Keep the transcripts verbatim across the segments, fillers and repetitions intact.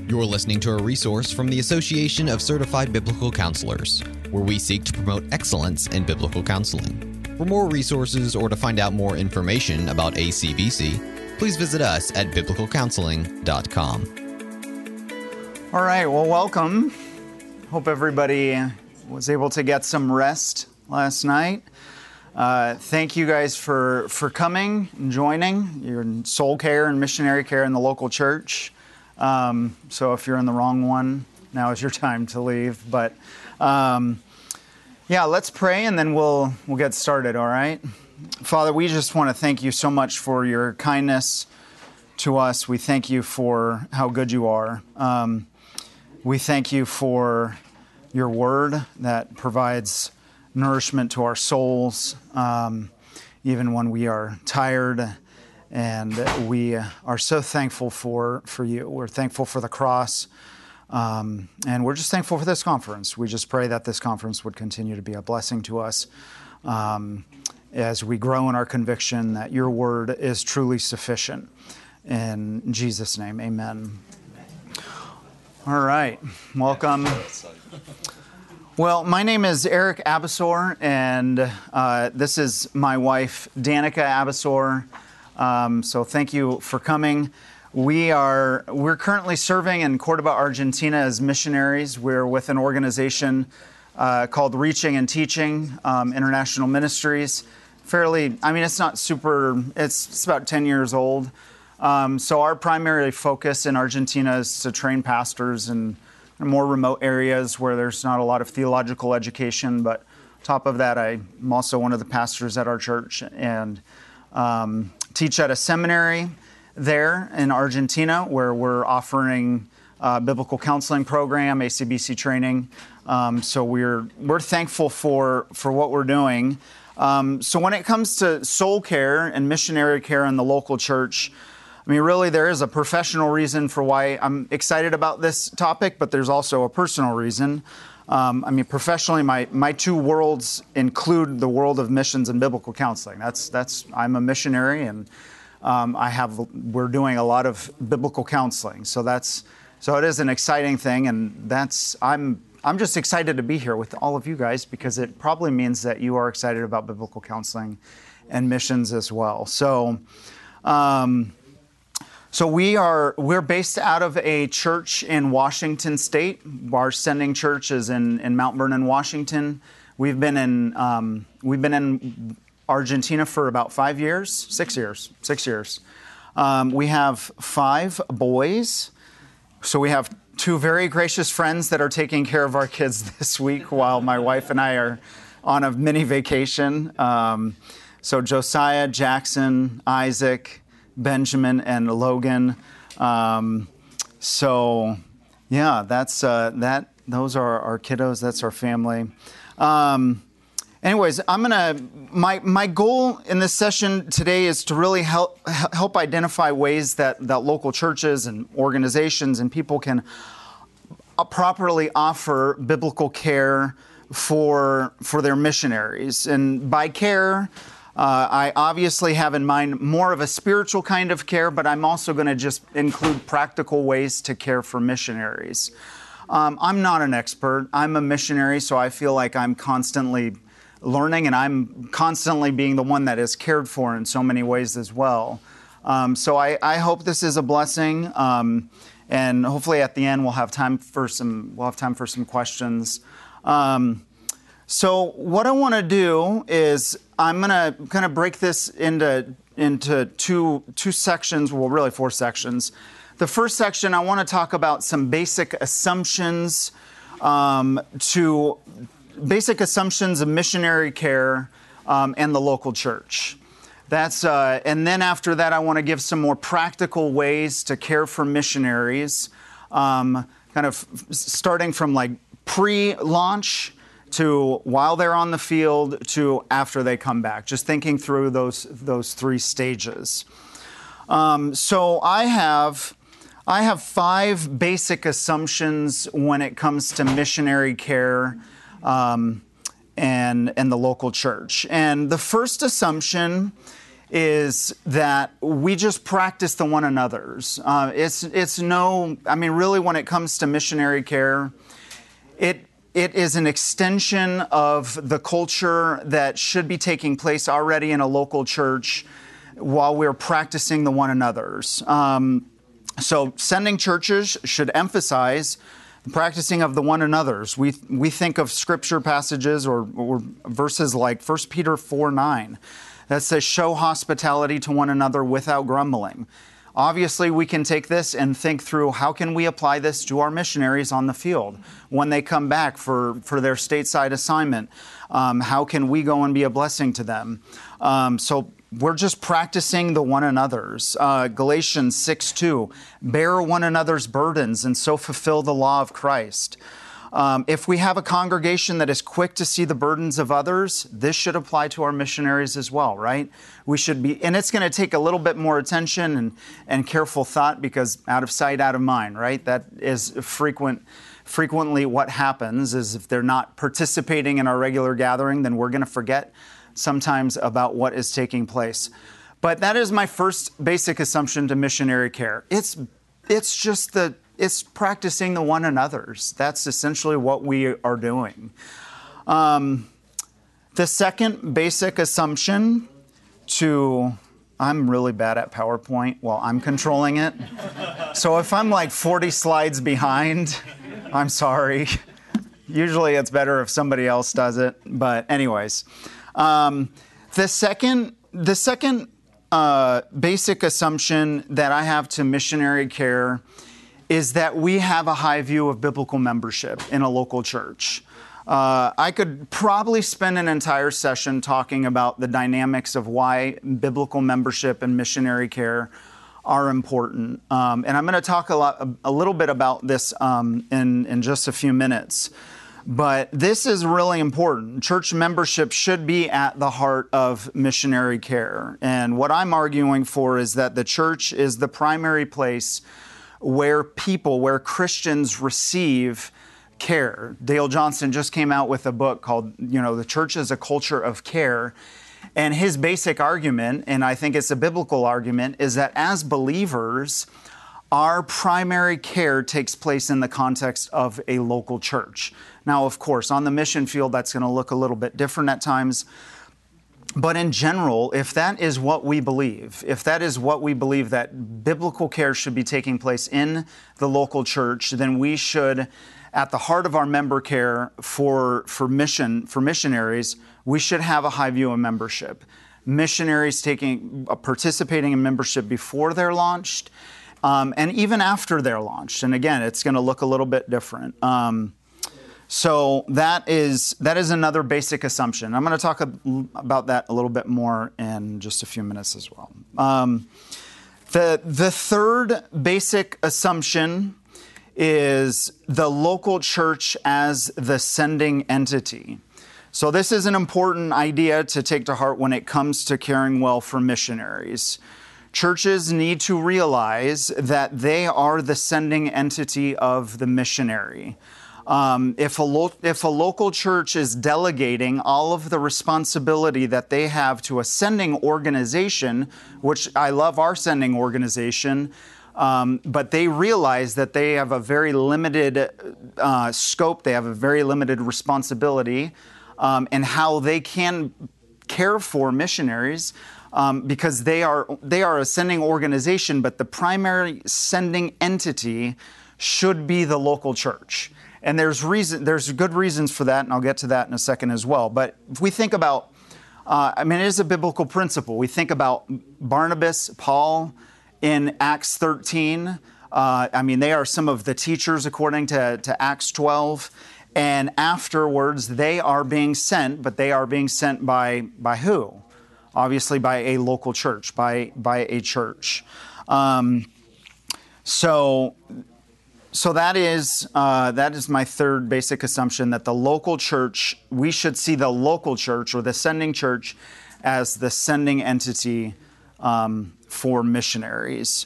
You're listening to a resource from the Association of Certified Biblical Counselors, where we seek to promote excellence in biblical counseling. For more resources or to find out more information about A C B C, please visit us at biblical counseling dot com. All right, well, welcome. Hope everybody was able to get some rest last night. Uh, thank you guys for, for coming and joining. You're in soul care and missionary care in the local church. Um, so if you're in the wrong one, now is your time to leave. But um, yeah, let's pray and then we'll we'll get started, all right? Father, we just want to thank you so much for your kindness to us. We thank you for how good you are. Um, we thank you for your word that provides nourishment to our souls, um, even when we are tired. And we are so thankful for, for you. We're thankful for the cross. Um, and we're just thankful for this conference. We just pray that this conference would continue to be a blessing to us um, as we grow in our conviction that your word is truly sufficient. In Jesus' name, amen. All right. Welcome. Well, my name is Eric Abasor, and uh, this is my wife, Danica Abasor. Um, so thank you for coming. We are, we're currently serving in Cordoba, Argentina as missionaries. We're with an organization uh, called Reaching and Teaching um, International Ministries. Fairly, I mean, it's not super, it's, it's about ten years old. Um, so our primary focus in Argentina is to train pastors in more remote areas where there's not a lot of theological education. But on top of that, I'm also one of the pastors at our church and um, teach at a seminary there in Argentina where we're offering a biblical counseling program, A C B C training. Um, so we're we're thankful for, for what we're doing. Um, so when it comes to soul care and missionary care in the local church, I mean, really, there is a professional reason for why I'm excited about this topic, but there's also a personal reason. Um, I mean, professionally, my, my two worlds include the world of missions and biblical counseling. That's that's I'm a missionary, and um, I have we're doing a lot of biblical counseling. So that's so it is an exciting thing, and that's I'm I'm just excited to be here with all of you guys because it probably means that you are excited about biblical counseling and missions as well. So. Um, So we are, we're based out of a church in Washington State. Our sending church is in, in Mount Vernon, Washington. We've been in, um, we've been in Argentina for about five years, six years, six years. Um, we have five boys. So we have two very gracious friends that are taking care of our kids this week while my wife and I are on a mini vacation. Um, so Josiah, Jackson, Isaac, Benjamin and Logan. Um, so, yeah, that's uh, that. Those are our kiddos. That's our family. Um, anyways, I'm gonna. My my goal in this session today is to really help help identify ways that that local churches and organizations and people can properly offer biblical care for for their missionaries. And by care, Uh, I obviously have in mind more of a spiritual kind of care, but I'm also going to just include practical ways to care for missionaries. Um, I'm not an expert. I'm a missionary, so I feel like I'm constantly learning, and I'm constantly being the one that is cared for in so many ways as well. Um, so I, I hope this is a blessing, um, and hopefully at the end we'll have time for some we'll have time for some questions. Um, So what I want to do is I'm going to kind of break this into into two two sections, well, really four sections. The first section, I want to talk about some basic assumptions um, to basic assumptions of missionary care um, and the local church. That's uh, and then after that, I want to give some more practical ways to care for missionaries, um, kind of starting from like pre-launch to while they're on the field to after they come back, just thinking through those those three stages. Um, so I have I have five basic assumptions when it comes to missionary care um, and and the local church. And the first assumption is that we just practice the one another's. Uh, it's it's no, I mean, really, when it comes to missionary care, it it is an extension of the culture that should be taking place already in a local church while we're practicing the one another's. Um, so sending churches should emphasize the practicing of the one another's. We we think of scripture passages or, or verses like First Peter four nine. That says, show hospitality to one another without grumbling. Obviously, we can take this and think through how can we apply this to our missionaries on the field when they come back for, for their stateside assignment. Um, how can we go and be a blessing to them? Um, so we're just practicing the one another's. Uh, Galatians six two, bear one another's burdens and so fulfill the law of Christ. Um, if we have a congregation that is quick to see the burdens of others, this should apply to our missionaries as well, right? We should be, and it's going to take a little bit more attention and, and careful thought because out of sight, out of mind, right? That is frequent, frequently what happens is if they're not participating in our regular gathering, then we're going to forget sometimes about what is taking place. But that is my first basic assumption to missionary care. It's, it's just the It's practicing the one another's. That's essentially what we are doing. Um, the second basic assumption to, I'm really bad at PowerPoint while I'm controlling it. So if I'm like forty slides behind, I'm sorry. Usually it's better if somebody else does it. But anyways, um, the second, the second uh, basic assumption that I have to missionary care is that we have a high view of biblical membership in a local church. Uh, I could probably spend an entire session talking about the dynamics of why biblical membership and missionary care are important. Um, and I'm going to talk a lot, a little bit about this um, in, in just a few minutes. But this is really important. Church membership should be at the heart of missionary care. And what I'm arguing for is that the church is the primary place where people, where Christians receive care. Dale Johnson just came out with a book called, you know, The Church is a Culture of Care. And his basic argument, and I think it's a biblical argument, is that as believers, our primary care takes place in the context of a local church. Now, of course, on the mission field, that's going to look a little bit different at times. But in general, if that is what we believe, if that is what we believe that biblical care should be taking place in the local church, then we should, at the heart of our member care for, for mission, for missionaries, we should have a high view of membership. Missionaries taking, uh, participating in membership before they're launched, um, and even after they're launched. And again, it's going to look a little bit different. Um, So that is that is another basic assumption. I'm going to talk a, about that a little bit more in just a few minutes as well. Um, the the third basic assumption is the local church as the sending entity. So this is an important idea to take to heart when it comes to caring well for missionaries. Churches need to realize that they are the sending entity of the missionary. Um, if, a lo- if a local church is delegating all of the responsibility that they have to a sending organization, which I love our sending organization, um, but they realize that they have a very limited uh, scope, they have a very limited responsibility um, in how they can care for missionaries um, because they are, they are a sending organization, but the primary sending entity should be the local church. And there's reason, there's good reasons for that, and I'll get to that in a second as well. But if we think about, uh, I mean, it is a biblical principle. We think about Barnabas, Paul in Acts thirteen. Uh, I mean, they are some of the teachers according to, to Acts twelve. And afterwards, they are being sent, but they are being sent by, by who? Obviously by a local church, by, by a church. Um, so... So that is uh, that is my third basic assumption, that the local church, we should see the local church or the sending church as the sending entity um, for missionaries.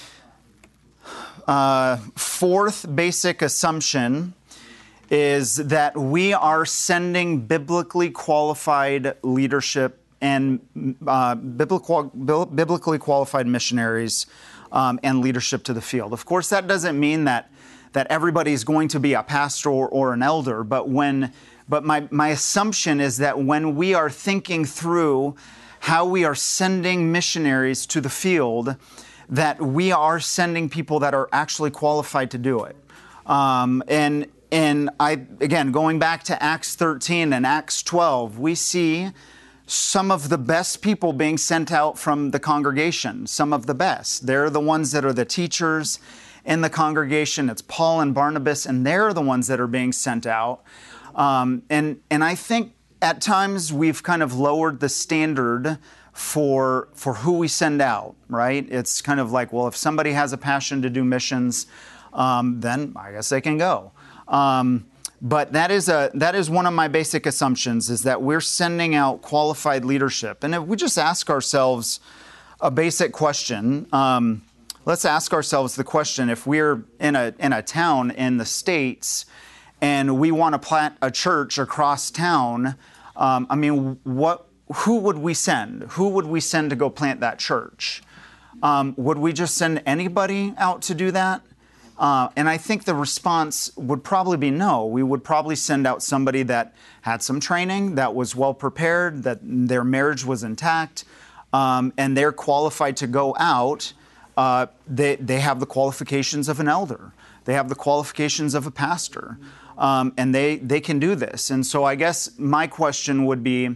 Uh, fourth basic assumption is that we are sending biblically qualified leadership and uh, biblical, biblically qualified missionaries um, and leadership to the field. Of course, that doesn't mean that that everybody's going to be a pastor or, or an elder, but when but my, my assumption is that when we are thinking through how we are sending missionaries to the field, that we are sending people that are actually qualified to do it. Um, and and I again, going back to Acts thirteen and Acts twelve, we see some of the best people being sent out from the congregation, some of the best. They're the ones that are the teachers in the congregation. It's Paul and Barnabas, and they're the ones that are being sent out. Um, and and I think at times we've kind of lowered the standard for for who we send out, right? It's kind of like, well, if somebody has a passion to do missions, um, then I guess they can go. Um, but that is a that is one of my basic assumptions, is that we're sending out qualified leadership. And if we just ask ourselves a basic question, um, let's ask ourselves the question: if we're in a in a town in the States and we want to plant a church across town, um, I mean, what? Who would we send? Who would we send to go plant that church? Um, would we just send anybody out to do that? Uh, and I think the response would probably be no. We would probably send out somebody that had some training, that was well prepared, that their marriage was intact, um, and they're qualified to go out. Uh, they, they have the qualifications of an elder. They have the qualifications of a pastor. Um, and they, they can do this. And so I guess my question would be,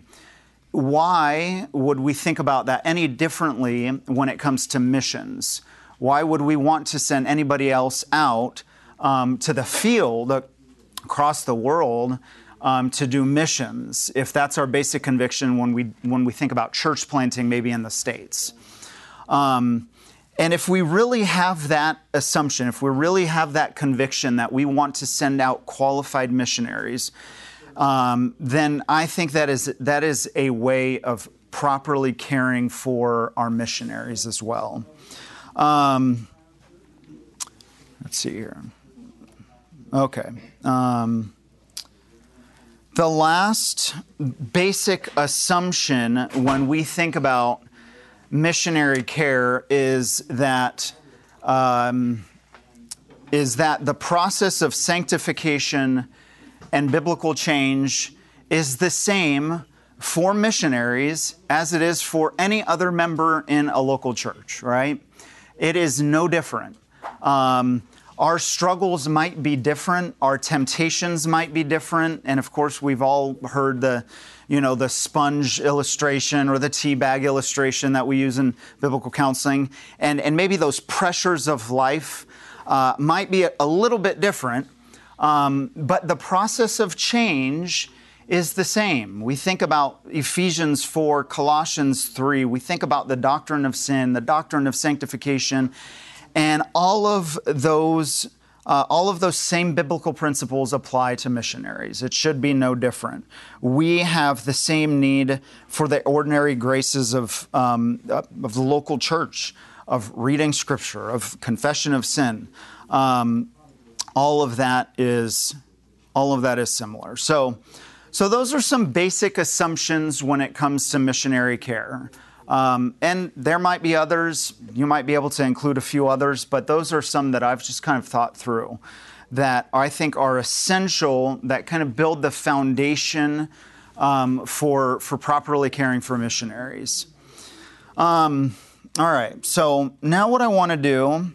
why would we think about that any differently when it comes to missions? Why would we want to send anybody else out um, to the field across the world um, to do missions, if that's our basic conviction when we when we think about church planting, maybe in the States? Um, and if we really have that assumption, if we really have that conviction that we want to send out qualified missionaries, Um, then I think that is that is a way of properly caring for our missionaries as well. Um, let's see here. Okay. Um, the last basic assumption when we think about missionary care is that um, is that the process of sanctification and biblical change is the same for missionaries as it is for any other member in a local church, right? It is no different. Um, our struggles might be different. Our temptations might be different. And of course, we've all heard the, you know, the sponge illustration or the tea bag illustration that we use in biblical counseling. And, and maybe those pressures of life uh, might be a, a little bit different. Um, but the process of change is the same. We think about Ephesians four, Colossians three. We think about the doctrine of sin, the doctrine of sanctification, and all of those, uh, all of those same biblical principles apply to missionaries. It should be no different. We have the same need for the ordinary graces of um, of the local church, of reading Scripture, of confession of sin. Um, All of that is, all of that is similar. So, so those are some basic assumptions when it comes to missionary care. Um, and there might be others. You might be able to include a few others, but those are some that I've just kind of thought through that I think are essential, that kind of build the foundation um, for for properly caring for missionaries. Um, all right. So now what I want to do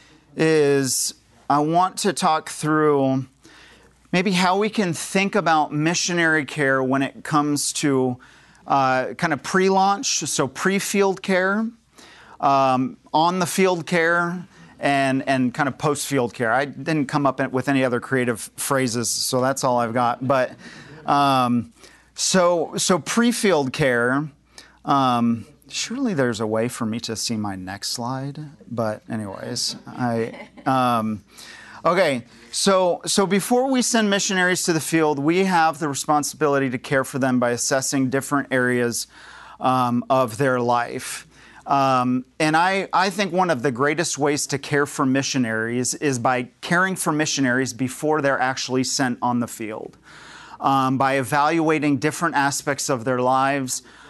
is I want to talk through maybe how we can think about missionary care when it comes to uh, kind of pre-launch, so pre-field care, um, on-the-field care, and, and kind of post-field care. I didn't come up with any other creative phrases, so that's all I've got. But um, so so pre-field care, um, surely there's a way for me to see my next slide. But anyways, I... Um, okay, so so before we send missionaries to the field, we have the responsibility to care for them by assessing different areas um, of their life. Um, and I, I think one of the greatest ways to care for missionaries is by caring for missionaries before they're actually sent on the field. Um, by evaluating different aspects of their lives,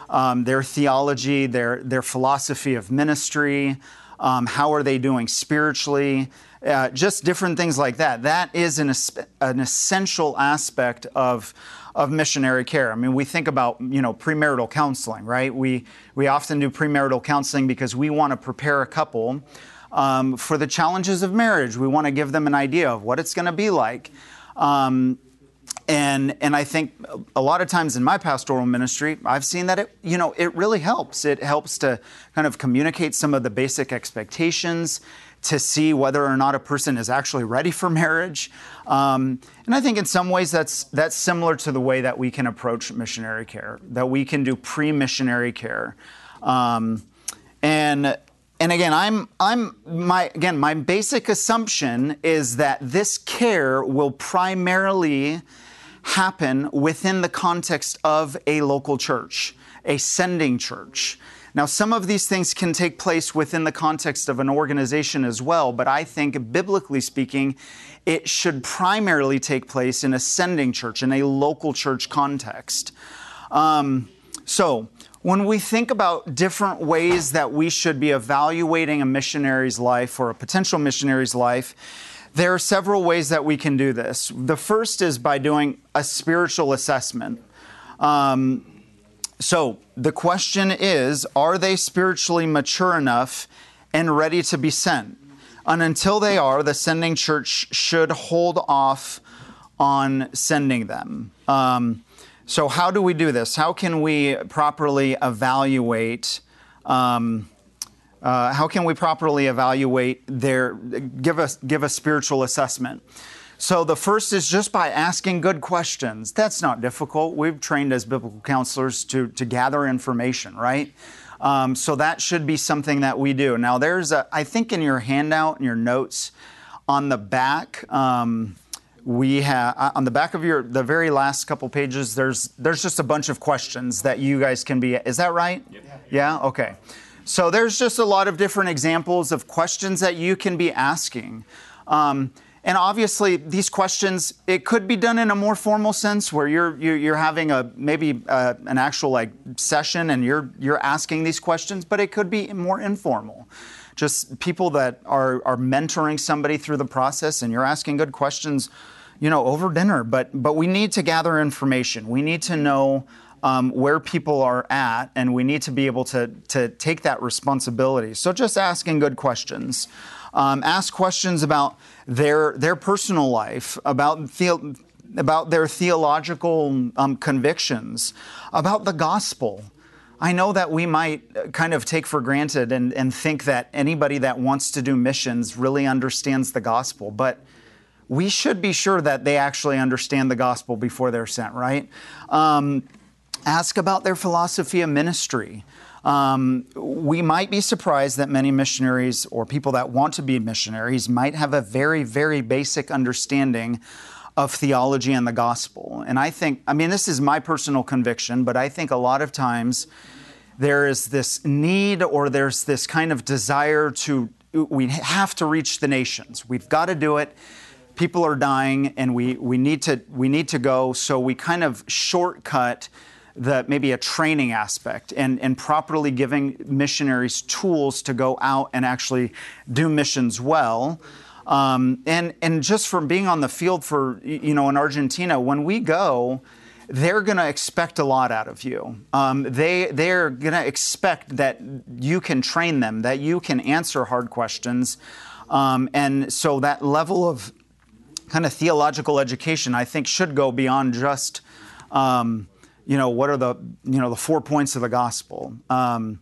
um, their theology, their their philosophy of ministry, um, how are they doing spiritually, uh, just different things like that. That is an, an essential aspect of of missionary care. I mean, we think about, you know, premarital counseling, right? We we often do premarital counseling because we want to prepare a couple um, for the challenges of marriage. We want to give them an idea of what it's going to be like. Um, and and I think a lot of times in my pastoral ministry, I've seen that it, you know, it really helps. It helps to kind of communicate some of the basic expectations, to see whether or not a person is actually ready for marriage. Um, and I think in some ways that's that's similar to the way that we can approach missionary care, that we can do pre-missionary care. Um, and and again, I'm I'm my again my basic assumption is that this care will primarily happen within the context of a local church, a sending church. Now, some of these things can take place within the context of an organization as well, but I think, biblically speaking, it should primarily take place in a sending church, in a local church context. Um, so, when we think about different ways that we should be evaluating a missionary's life or a potential missionary's life, there are several ways that we can do this. The first is by doing a spiritual assessment. Um, So the question is, are they spiritually mature enough and ready to be sent? And until they are, the sending church should hold off on sending them. Um, so how do we do this? How can we properly evaluate, um, uh, how can we properly evaluate their, give us, give a spiritual assessment? So the first is just by asking good questions. That's not difficult. We've trained as biblical counselors to, to gather information, right? Um, so that should be something that we do. Now there's a, I think in your handout, in your notes, on the back, um, we have, on the back of your, the very last couple pages, there's there's just a bunch of questions that you guys can be, is that right? Yep. Yeah? Okay. So there's just a lot of different examples of questions that you can be asking. Um, And obviously, these questions, it could be done in a more formal sense, where you're you're, you're having a maybe uh, an actual like session, and you're you're asking these questions. But it could be more informal, just people that are are mentoring somebody through the process, and you're asking good questions, you know, over dinner. But but we need to gather information. We need to know um, where people are at, and we need to be able to to take that responsibility. So just asking good questions. Um, ask questions about their their personal life, about the, about their theological um, convictions, about the gospel. I know that we might kind of take for granted and, and think that anybody that wants to do missions really understands the gospel, but we should be sure that they actually understand the gospel before they're sent, right? Um, ask about their philosophy of ministry. Um, we might be surprised that many missionaries or people that want to be missionaries might have a very, very basic understanding of theology and the gospel. And I think, I mean, this is my personal conviction, but I think a lot of times there is this need or there's this kind of desire to, we have to reach the nations. We've got to do it. People are dying and we, we need to, we need to go. So we kind of shortcut the maybe a training aspect and, and properly giving missionaries tools to go out and actually do missions well. Um, and, and just from being on the field for, you know, in Argentina, when we go, they're going to expect a lot out of you. Um, they, they're going to expect that you can train them, that you can answer hard questions. Um, and so that level of kind of theological education, I think, should go beyond just, um, you know, what are the, you know, the four points of the gospel. Um,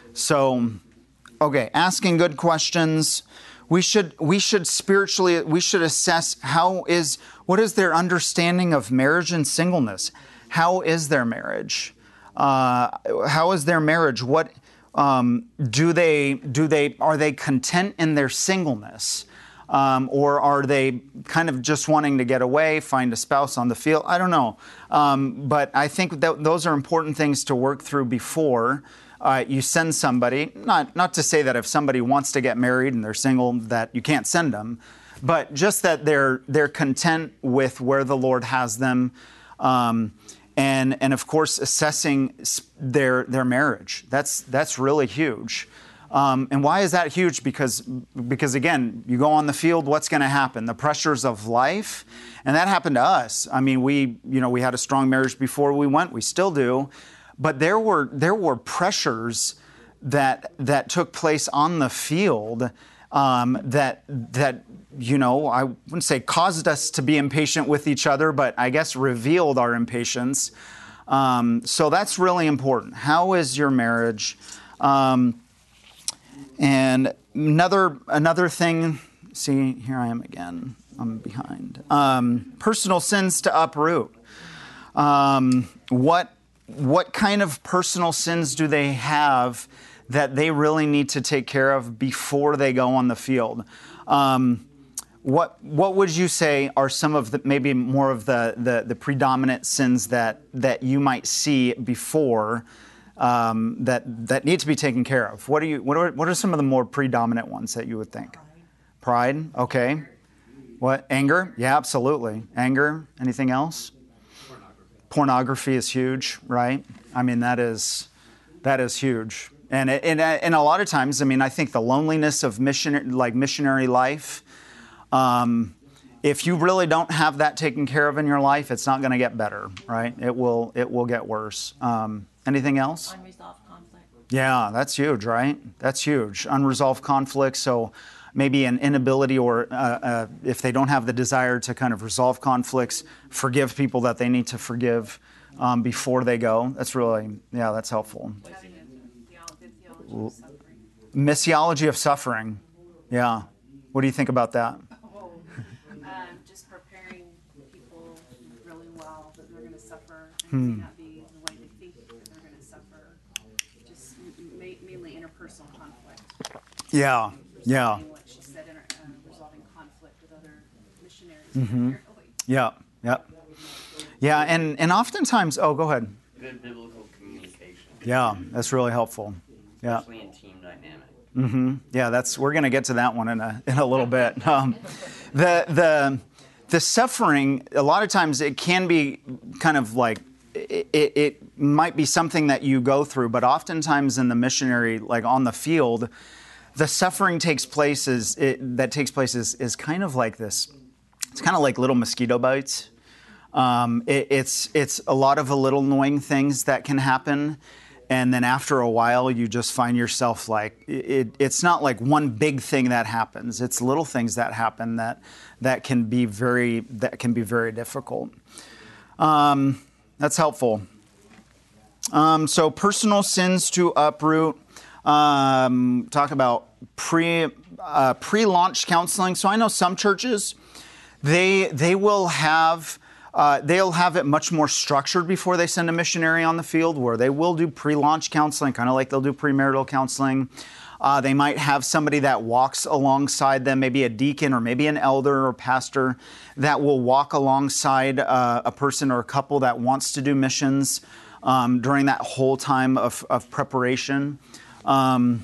so, okay, asking good questions. We should, we should spiritually, we should assess how is, what is their understanding of marriage and singleness? How is their marriage? Uh, how is their marriage? What, um, do they, do they, are they content in their singleness? Um, or are they kind of just wanting to get away, find a spouse on the field? I don't know. Um, but I think that those are important things to work through before uh, you send somebody. Not, not to say that if somebody wants to get married and they're single that you can't send them, but just that they're, they're content with where the Lord has them. Um, and and of course assessing their their marriage. That's that's really huge. Um, and why is that huge? Because because again, you go on the field, what's going to happen? The pressures of life, and that happened to us. I mean, we you know we had a strong marriage before we went. We still do, but there were there were pressures that that took place on the field um, that that you know I wouldn't say caused us to be impatient with each other, but I guess revealed our impatience. Um, so that's really important. How is your marriage? Um, And another another thing, see, here I am again, I'm behind. Um, personal sins to uproot. Um, what what kind of personal sins do they have that they really need to take care of before they go on the field? Um, what what would you say are some of the maybe more of the the, the predominant sins that that you might see before? Um, that that need to be taken care of? What are you? What are what are some of the more predominant ones that you would think? Pride. Pride? Okay. What? Anger? Yeah, absolutely. Anger. Anything else? Pornography. Pornography is huge, right? I mean, that is that is huge. And it, and and a lot of times, I mean, I think the loneliness of mission like missionary life. Um, if you really don't have that taken care of in your life, it's not going to get better, right? It will it will get worse. Um, Anything else? Unresolved conflict. Yeah, that's huge, right? That's huge. Unresolved conflict. So maybe an inability or uh, uh, if they don't have the desire to kind of resolve conflicts, forgive people that they need to forgive um, before they go. That's really, yeah, that's helpful. Missiology of suffering. Yeah. What do you think about that? Oh, um, just preparing people really well that they're going to suffer and Hmm. may not be the way they think that they're going to suffer. Just ma- mainly interpersonal conflict. Yeah. Yeah. Resolving what she said, in, uh, resolving conflict with other missionaries. Mm-hmm. primarily. Yeah. Yeah. Yeah. And, and oftentimes, oh, go ahead. Good biblical communication. Yeah. That's really helpful. Yeah. Especially in team dynamic. Mm-hmm. Yeah, that's we're going to get to that one in a in a little bit. Um, the the the suffering, a lot of times it can be kind of like it, it, it might be something that you go through, but oftentimes in the missionary, like on the field, the suffering takes place is it, that takes place is is kind of like this. It's kind of like little mosquito bites. Um, it, it's it's a lot of the little annoying things that can happen. And then after a while, you just find yourself like, it, it's not like one big thing that happens. It's little things that happen that that can be very that can be very difficult. Um, that's helpful. Um, so personal sins to uproot. Um, talk about pre uh, pre-launch counseling. So I know some churches, they they will have. Uh, they'll have it much more structured before they send a missionary on the field, where they will do pre-launch counseling, kind of like they'll do premarital counseling. Uh, they might have somebody that walks alongside them, maybe a deacon or maybe an elder or pastor that will walk alongside uh, a person or a couple that wants to do missions um, during that whole time of, of preparation. Um,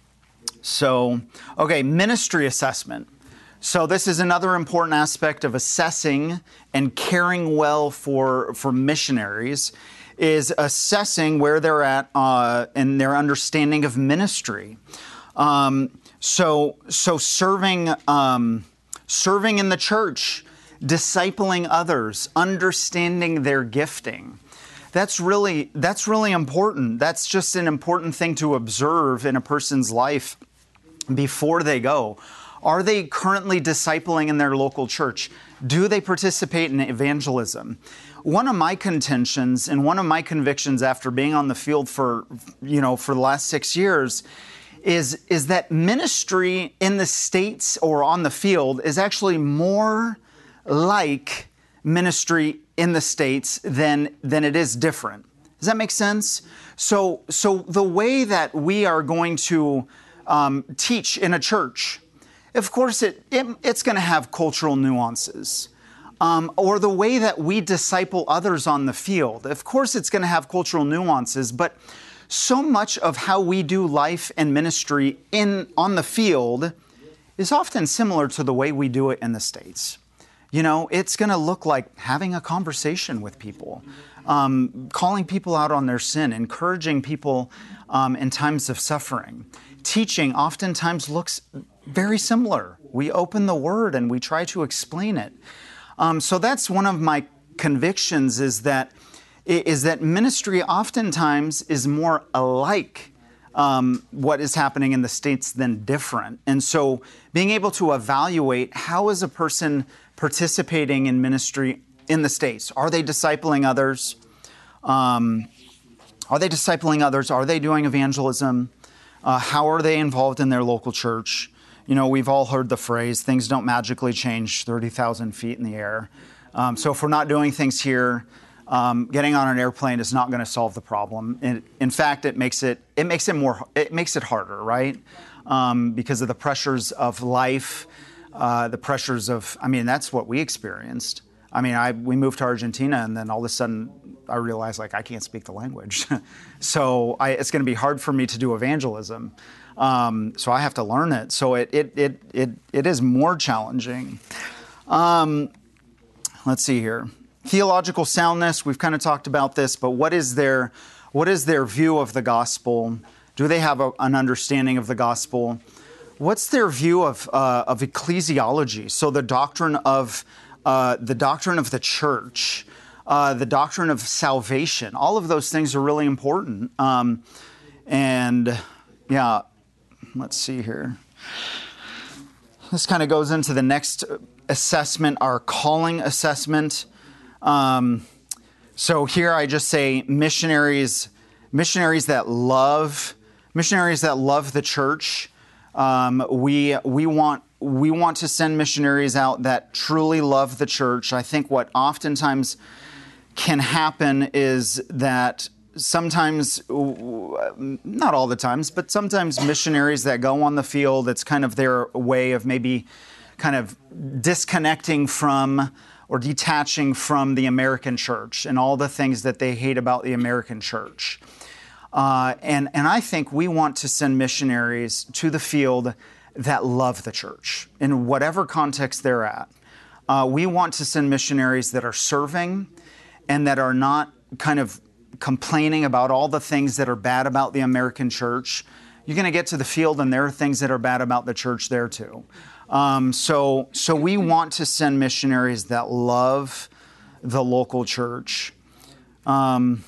so, okay, ministry assessment. So this is another important aspect of assessing and caring well for, for missionaries, is assessing where they're at uh, in their understanding of ministry. Um, so so serving um, serving in the church, discipling others, understanding their gifting. That's really that's really important. That's just an important thing to observe in a person's life before they go. Are they currently discipling in their local church? Do they participate in evangelism? One of my contentions and one of my convictions after being on the field for, you know, for the last six years is, is that ministry in the States or on the field is actually more like ministry in the States than, than it is different. Does that make sense? So, so the way that we are going to um, teach in a church, of course, it, it it's going to have cultural nuances. Um, or the way that we disciple others on the field. Of course, it's going to have cultural nuances, but so much of how we do life and ministry in on the field is often similar to the way we do it in the States. You know, it's going to look like having a conversation with people, um, calling people out on their sin, encouraging people um, in times of suffering. Teaching oftentimes looks very similar. We open the Word and we try to explain it. Um, so that's one of my convictions is that is that ministry oftentimes is more alike um, what is happening in the States than different. And so being able to evaluate how is a person participating in ministry in the States? Are they discipling others? Um, are they discipling others? Are they doing evangelism? Uh, how are they involved in their local church? You know, we've all heard the phrase, things don't magically change thirty thousand feet in the air. Um, so if we're not doing things here, um, getting on an airplane is not going to solve the problem. In, in fact, it makes it it makes it more it makes it harder, right? Um, because of the pressures of life, uh, the pressures of I mean, that's what we experienced. I mean, I we moved to Argentina, and then all of a sudden, I realized like I can't speak the language, so I, it's going to be hard for me to do evangelism. Um, so I have to learn it. So it it it it, it is more challenging. Um, let's see here. Theological soundness. We've kind of talked about this, but what is their what is their view of the gospel? Do they have a, an understanding of the gospel? What's their view of uh, of ecclesiology? So the doctrine of uh, the doctrine of the church, uh, the doctrine of salvation. All of those things are really important. Um, and yeah. Let's see here. This kind of goes into the next assessment, our calling assessment. Um, so here I just say missionaries, missionaries that love, missionaries that love the church. Um, we we want we want to send missionaries out that truly love the church. I think what oftentimes can happen is that sometimes, not all the times, but sometimes missionaries that go on the field, it's kind of their way of maybe kind of disconnecting from or detaching from the American church and all the things that they hate about the American church. Uh, and, and I think we want to send missionaries to the field that love the church in whatever context they're at. Uh, we want to send missionaries that are serving and that are not kind of complaining about all the things that are bad about the American church. You're going to get to the field and there are things that are bad about the church there too. Um, so, so we want to send missionaries that love the local church. Um,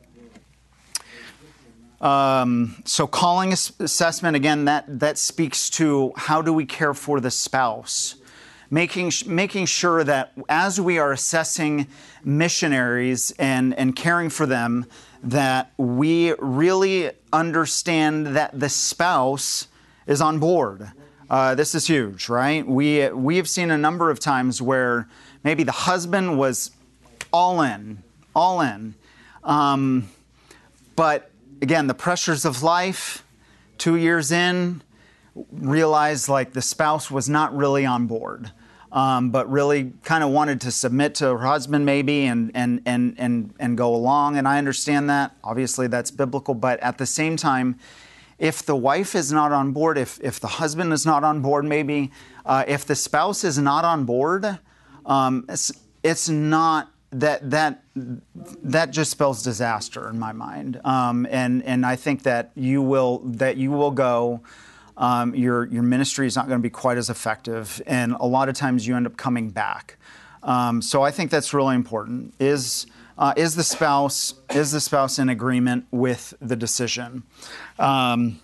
um, so calling assessment, again, that, that speaks to how do we care for the spouse? Making, making sure that as we are assessing missionaries and, and caring for them, that we really understand that the spouse is on board. Uh, this is huge, right? We, we have seen a number of times where maybe the husband was all in, all in. Um, but again, the pressures of life, two years in, realized like the spouse was not really on board, um, but really kind of wanted to submit to her husband maybe and, and, and, and, and go along. And I understand that. Obviously, that's biblical. But at the same time, if the wife is not on board, if, if the husband is not on board maybe, uh, if the spouse is not on board, um, it's, it's not, that that that just spells disaster in my mind. Um, and, and I think that you will, that you will go, Um, your your ministry is not going to be quite as effective, and a lot of times you end up coming back. Um, so I think that's really important. Is uh, is the spouse is the spouse in agreement with the decision? Um,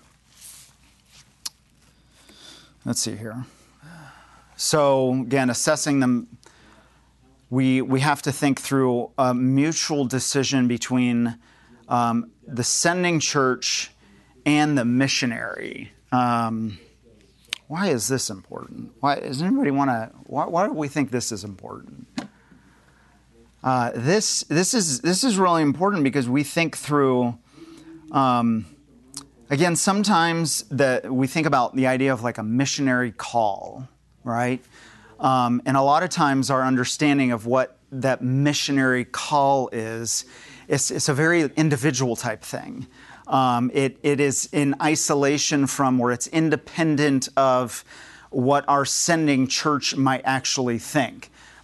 let's see here. So again, assessing them, we we have to think through a mutual decision between um, the sending church and the missionary. Um, why is this important? Why does anybody want to? Why, why do we think this is important? Uh, this this is this is really important because we think through. Um, again, sometimes that we think about the idea of like a missionary call, right? Um, and a lot of times our understanding of what that missionary call is, it's, it's a very individual type thing. Um, it, it is in isolation from, or it's independent of what our sending church might actually think.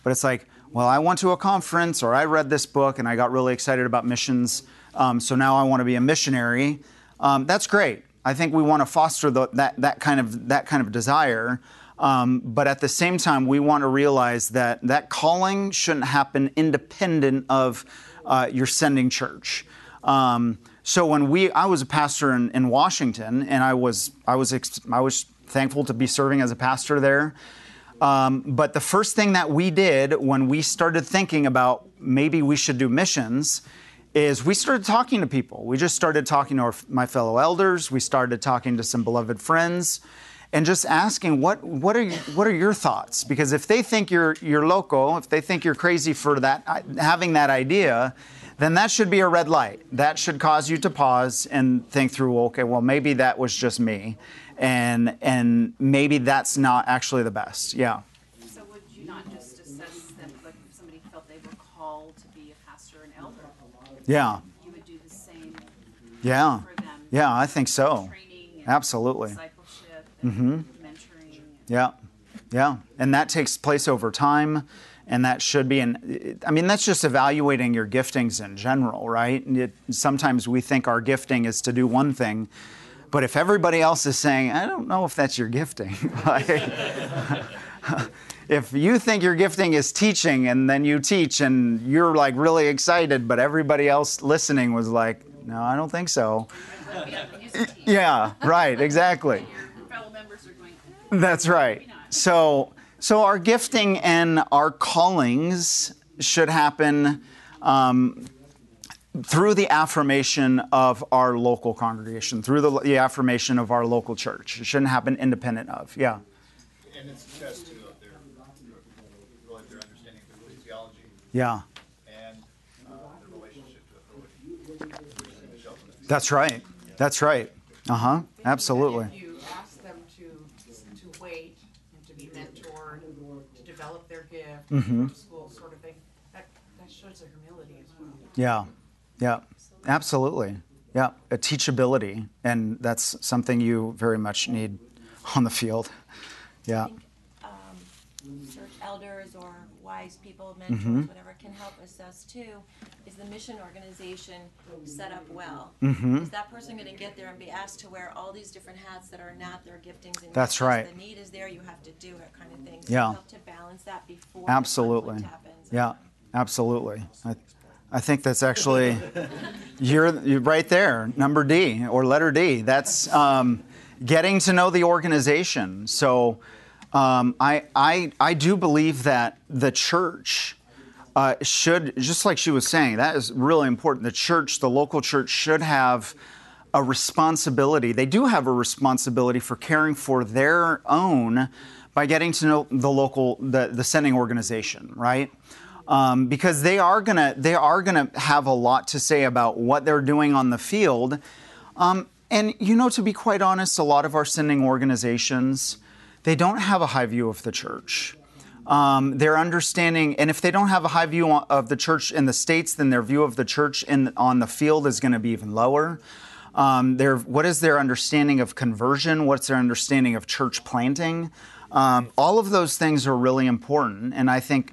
But it's like, well, I went to a conference or I read this book and I got really excited about missions, um, so now I want to be a missionary. Um, that's great. I think we want to foster the, that that kind of that kind of desire. Um, but at the same time, we want to realize that that calling shouldn't happen independent of uh, your sending church. Um, so when we, I was a pastor in, in Washington, and I was I was I was thankful to be serving as a pastor there. Um, but the first thing that we did when we started thinking about maybe we should do missions is we started talking to people. We just started talking to our, my fellow elders. We started talking to some beloved friends, and just asking what what are you, what are your thoughts? Because if they think you're you're loco, if they think you're crazy for that having that idea, then that should be a red light. That should cause you to pause and think through. Okay, well maybe that was just me, and and maybe that's not actually the best. Yeah. So would you not just assess them, like if somebody felt they were called to be a pastor and elder? Yeah. You would do the same. Yeah. For them. Yeah, I think so. Training and Absolutely. discipleship and Mm-hmm. mentoring. And Yeah, yeah, and that takes place over time, and that should be. And I mean, that's just evaluating your giftings in general, right? It, sometimes we think our gifting is to do one thing, but if everybody else is saying, "I don't know if that's your gifting," like, if you think your gifting is teaching, and then you teach, and you're like really excited, but everybody else listening was like, "No, I don't think so." Yeah, right, exactly. your fellow members are going, eh, That's right. maybe not. So, so our gifting and our callings should happen um, through the affirmation of our local congregation, through the, the affirmation of our local church. It shouldn't happen independent of. Yeah. And it's a test too of their, really their understanding of ecclesiology Yeah. and uh, their relationship to authority. That's right. That's right. Uh huh. Absolutely. If you ask them to to wait and to be mentored, to develop their gift, Mm-hmm. to school sort of thing, that, that shows their humility as well. Yeah. Yeah. Absolutely. Yeah. A teachability, and that's something you very much need on the field. Yeah. I think um, church elders or wise people, mentors, Mm-hmm. whatever, can help assess too. Is the mission organization set up well? Mm-hmm. Is that person going to get there and be asked to wear all these different hats that are not their giftings? And That's just right. The need is there, you have to do it, kind of thing. So Yeah. help to balance that before Absolutely. conflict happens. Yeah, absolutely. I, I think that's actually, you're, you're right there, number D, or letter D. That's um, getting to know the organization. So um, I, I, I do believe that the church uh, should, just like she was saying, that is really important. The church, the local church should have a responsibility. They do have a responsibility for caring for their own by getting to know the local, the, the sending organization, right? Um, because they are gonna they are gonna have a lot to say about what they're doing on the field, um, and you know, to be quite honest, a lot of our sending organizations, they don't have a high view of the church. Um, their understanding, and if they don't have a high view of the church in the States, then their view of the church in on the field is going to be even lower. Um, their what is their understanding of conversion? What's their understanding of church planting? Um, all of those things are really important, and I think.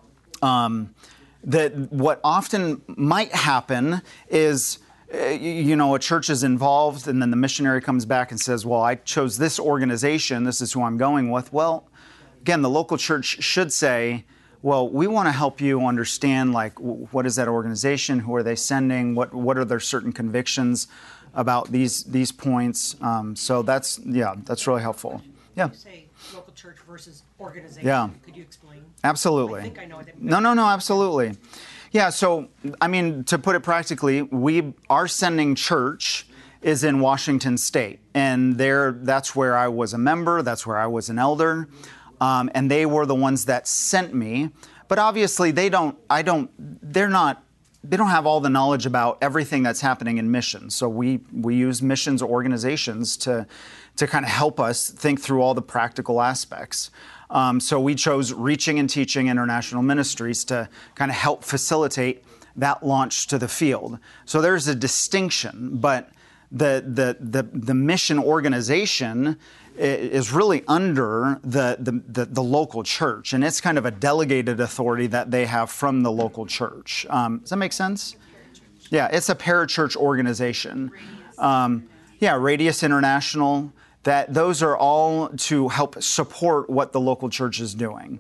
Um, that what often might happen is, uh, you know, a church is involved and then the missionary comes back and says, well, I chose this organization, this is who I'm going with. Well, again, the local church should say, well, we want to help you understand, like, what is that organization? Who are they sending? What what are their certain convictions about these these points? Um, so that's, yeah, that's really helpful. Yeah. You say local church versus organization. Yeah. Could you explain? Absolutely. I think I know what that means. No, no, no, absolutely. Yeah, so, I mean, to put it practically, we our sending church is in Washington State. And there, that's where I was a member, that's where I was an elder. Um, and they were the ones that sent me. But obviously, they don't, I don't, they're not, they don't have all the knowledge about everything that's happening in missions. So we, we use missions organizations to, to kind of help us think through all the practical aspects. Um, so we chose Reaching and Teaching International Ministries to kind of help facilitate that launch to the field. So there's a distinction, but the the the, the mission organization is really under the, the, the, the local church, and it's kind of a delegated authority that they have from the local church. Um, does that make sense? Yeah, it's a parachurch organization. Um, yeah, Radius International. That those are all to help support what the local church is doing,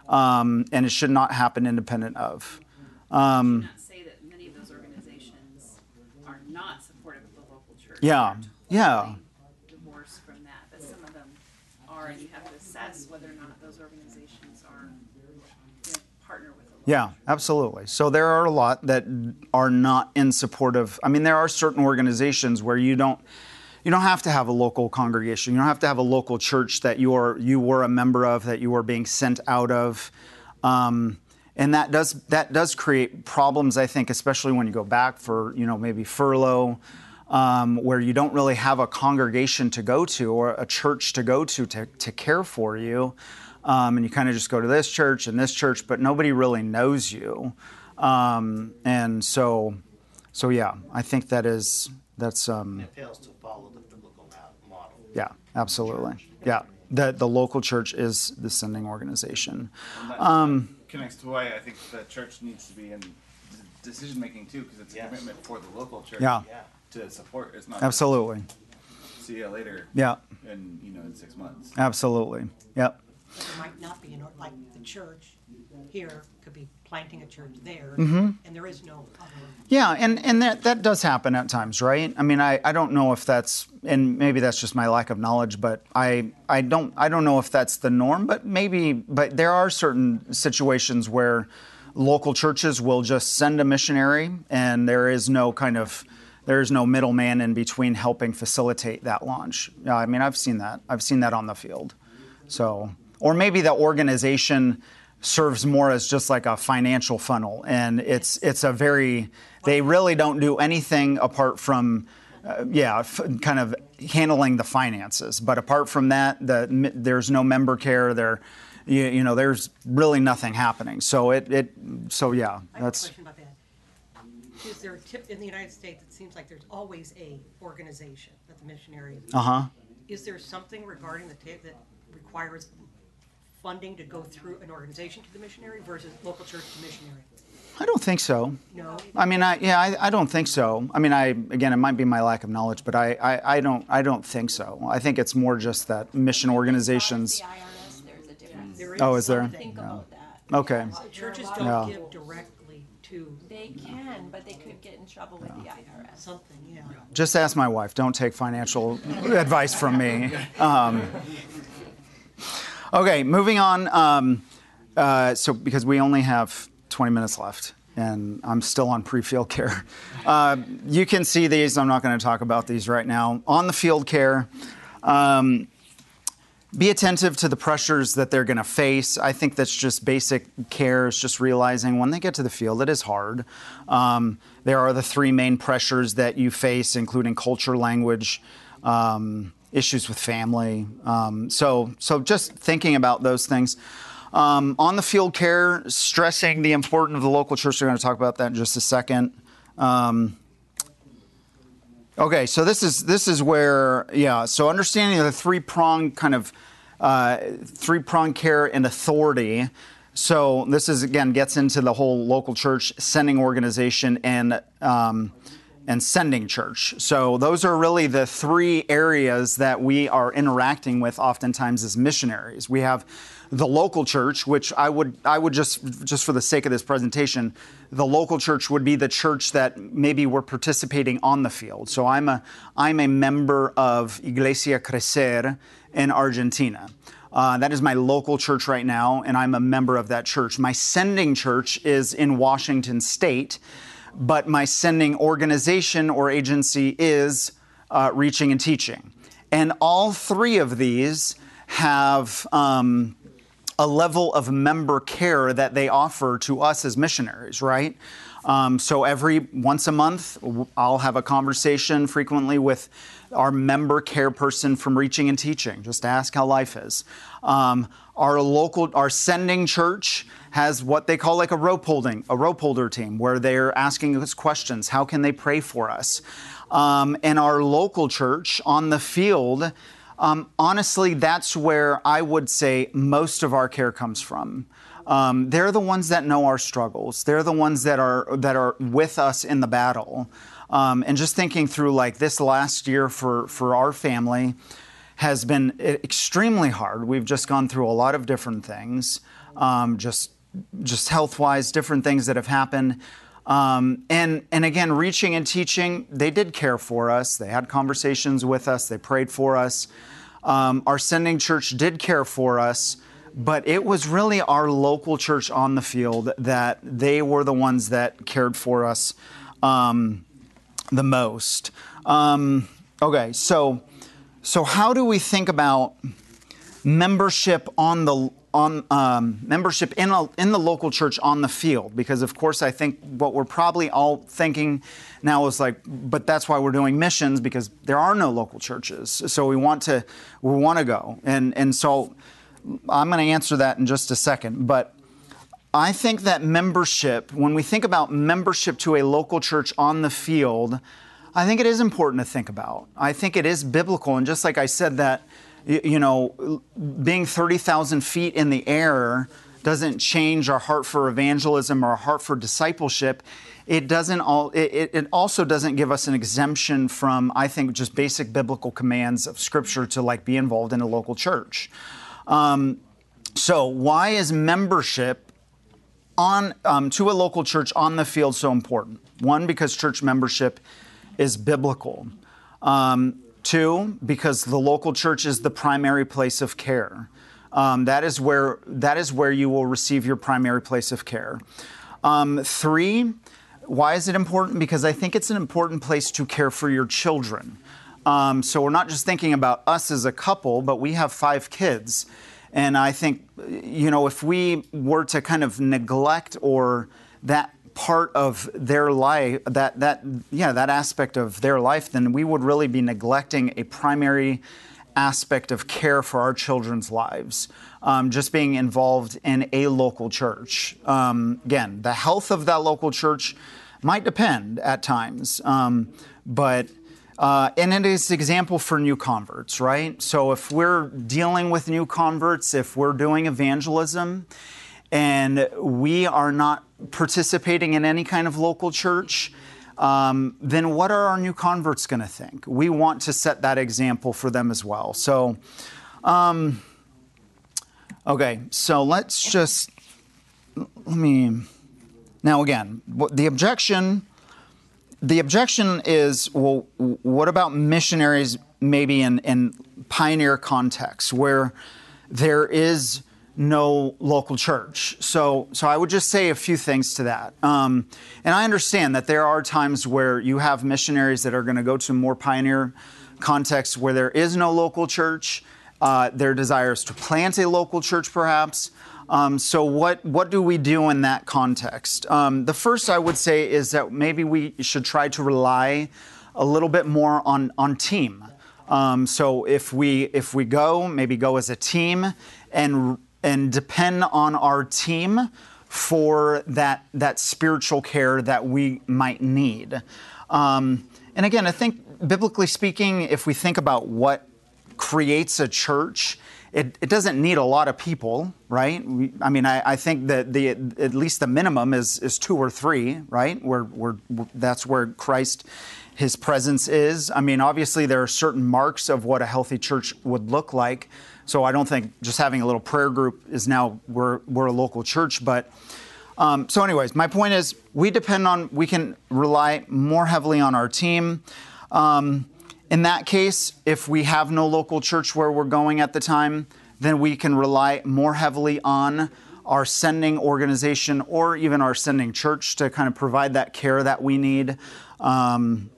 um, and it should not happen independent of. Um, Not say that many of those organizations are not supportive of the local church. Yeah, They're yeah. totally divorced from that, but some of them are, and you have to assess whether or not those organizations are going to partner with the local Yeah, absolutely. So there are a lot that are not in support of. I mean, there are certain organizations where you don't. You don't have to have a local congregation. You don't have to have a local church that you are you were a member of, that you were being sent out of, um, and that does that does create problems. I think, especially when you go back for you know maybe furlough, um, where you don't really have a congregation to go to or a church to go to to, to care for you, um, and you kind of just go to this church and this church, but nobody really knows you, um, and so so yeah, I think that is that's. Um, It fails to follow the biblical mo- model. Yeah, absolutely. Yeah, the the local church is the sending organization. And that Um, connects to why I think the church needs to be in decision making too, because it's a Yes. commitment for the local church Yeah. Yeah. to support. It's not Absolutely. just see you later. Yeah, In you know in six months. absolutely. Yep. But there might not be, an or- like the church here could be planting a church there, Mm-hmm. and there is no other. Yeah, and, and that, that does happen at times, right? I mean, I, I don't know if that's, and maybe that's just my lack of knowledge, but I I don't I don't know if that's the norm, but maybe, but there are certain situations where local churches will just send a missionary, and there is no kind of, there is no middleman in between helping facilitate that launch. Yeah, I mean, I've seen that. I've seen that on the field. So, or maybe the organization serves more as just like a financial funnel, and it's it's a very, they really don't do anything apart from, uh, yeah, f- kind of handling the finances. But apart from that, the, there's no member care. There, you, you know, there's really nothing happening. So it it so yeah, I have a that's question about that. Is there a tip in the United States? It seems like there's always a organization that the missionary. uh huh. Is there something regarding the tip that requires funding to go through an organization to the missionary versus local church to missionary? I don't think so. No. I mean, I yeah, I, I don't think so. I mean, I again, it might be my lack of knowledge, but I, I, I don't I don't think so. I think it's more just that mission organizations. The I R S, there's a difference. There Oh, is there? something. Think about that. Okay. Yeah, Churches there are a lot don't Yeah. give directly to They can, but they could get in trouble with the I R S. something, yeah. Just ask my wife. Don't take financial advice from me. Um, okay, moving on. Um, uh, so, because we only have twenty minutes left, and I'm still on pre-field care. Uh, you can see these. I'm not going to talk about these right now. On the field care, um, be attentive to the pressures that they're going to face. I think that's just basic care, is just realizing when they get to the field, it is hard. Um, there are the three main pressures that you face, including culture, language, um, issues with family. Um, so, so just thinking about those things. Um, on the field care, stressing the importance of the local church. We're going to talk about that in just a second. Um, Okay, so this is this is where, yeah, so understanding the three-pronged kind of, uh, three-pronged care and authority. So this is, again, gets into the whole local church sending organization and um, and sending church. So those are really the three areas that we are interacting with oftentimes as missionaries. We have the local church, which I would I would just just for the sake of this presentation, the local church would be the church that maybe we're participating on the field. So I'm a I'm a member of Iglesia Crecer in Argentina. Uh, that is my local church right now, and I'm a member of that church. My sending church is in Washington State, but my sending organization or agency is uh, Reaching and Teaching. And all three of these have um, a level of member care that they offer to us as missionaries, right? Um, so every once a month, I'll have a conversation frequently with our member care person from Reaching and Teaching, just to ask how life is. Um, our local, our sending church has what they call like a rope holding, a rope holder team, where they're asking us questions. How can they pray for us? Um, and our local church on the field, um, honestly, that's where I would say most of our care comes from. Um, they're the ones that know our struggles. They're the ones that are that are with us in the battle. Um, and just thinking through like this last year for, for our family has been extremely hard. We've just gone through a lot of different things, um, just just health-wise, different things that have happened. Um, and, and again, reaching and teaching, they did care for us. They had conversations with us. They prayed for us. Um, our sending church did care for us, but it was really our local church on the field that they were the ones that cared for us um, the most. Um, okay, so so how do we think about membership on the on um, membership in a, in the local church on the field? Because of course, I think what we're probably all thinking now is like, but that's why we're doing missions, because there are no local churches. So we want to we want to go, and and so I'm going to answer that in just a second. But I think that membership, when we think about membership to a local church on the field, I think it is important to think about. I think it is biblical, and just like I said that, you know, being thirty thousand feet in the air doesn't change our heart for evangelism or our heart for discipleship. It doesn't all. It, it also doesn't give us an exemption from, I think, just basic biblical commands of Scripture to like be involved in a local church. Um, so why is membership on um, to a local church on the field so important? One, because church membership is biblical. Um, Two, because the local church is the primary place of care. Um, that is where that is where you will receive your primary place of care. Um, three, why is it important? Because I think it's an important place to care for your children. Um, so we're not just thinking about us as a couple, but we have five kids. And I think, you know, if we were to kind of neglect or that part of their life, that that yeah, that aspect of their life, then we would really be neglecting a primary aspect of care for our children's lives. Um, just being involved in a local church. Um, again, the health of that local church might depend at times, um, but uh, and it is an example for new converts, right? So if we're dealing with new converts, if we're doing evangelism, and we are not participating in any kind of local church, um, then what are our new converts going to think? We want to set that example for them as well. So, um, okay, so let's just, let me, now again, the objection, the objection is, well, what about missionaries maybe in, in pioneer contexts where there is no local church? So so I would just say a few things to that. Um, and I understand that there are times where you have missionaries that are going to go to more pioneer contexts where there is no local church. Uh, their desire is to plant a local church, perhaps. Um, so what, what do we do in that context? Um, the first I would say is that maybe we should try to rely a little bit more on, on team. Um, so if we if we go, maybe go as a team and and depend on our team for that that spiritual care that we might need. Um, and again, I think biblically speaking, if we think about what creates a church, it, it doesn't need a lot of people, right? We, I mean, I, I think that the at least the minimum is is two or three, right? Where where that's where Christ, His presence is. I mean, obviously there are certain marks of what a healthy church would look like. So I don't think just having a little prayer group is now we're we're a local church. But um, so, anyways, my point is we depend on we can rely more heavily on our team. Um, in that case, if we have no local church where we're going at the time, then we can rely more heavily on our sending organization or even our sending church to kind of provide that care that we need. Um,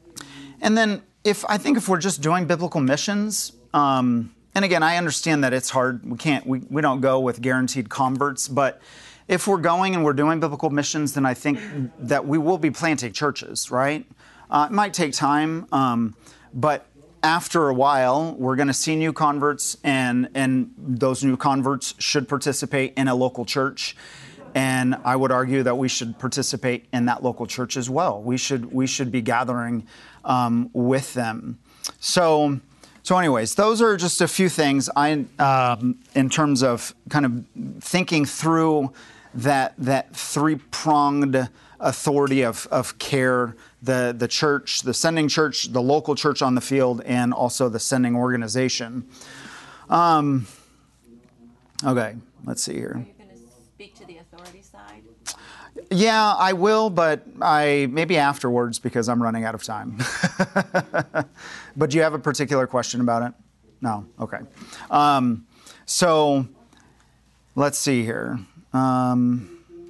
and then, if I think if we're just doing biblical missions. Um, And again, I understand that it's hard. We can't, we, we don't go with guaranteed converts, but if we're going and we're doing biblical missions, then I think that we will be planting churches, right? Uh, it might take time, um, but after a while, we're going to see new converts, and, and those new converts should participate in a local church. And I would argue that we should participate in that local church as well. We should we should be gathering um, with them. So, so anyways, those are just a few things I, um, in terms of kind of thinking through that that three-pronged authority of, of care, the, the church, the sending church, the local church on the field, and also the sending organization. Um, okay, let's see here. Are you going to speak to the authority side? Yeah, I will, but I maybe afterwards because I'm running out of time. But do you have a particular question about it? No? Okay. Um, so let's see here. Um,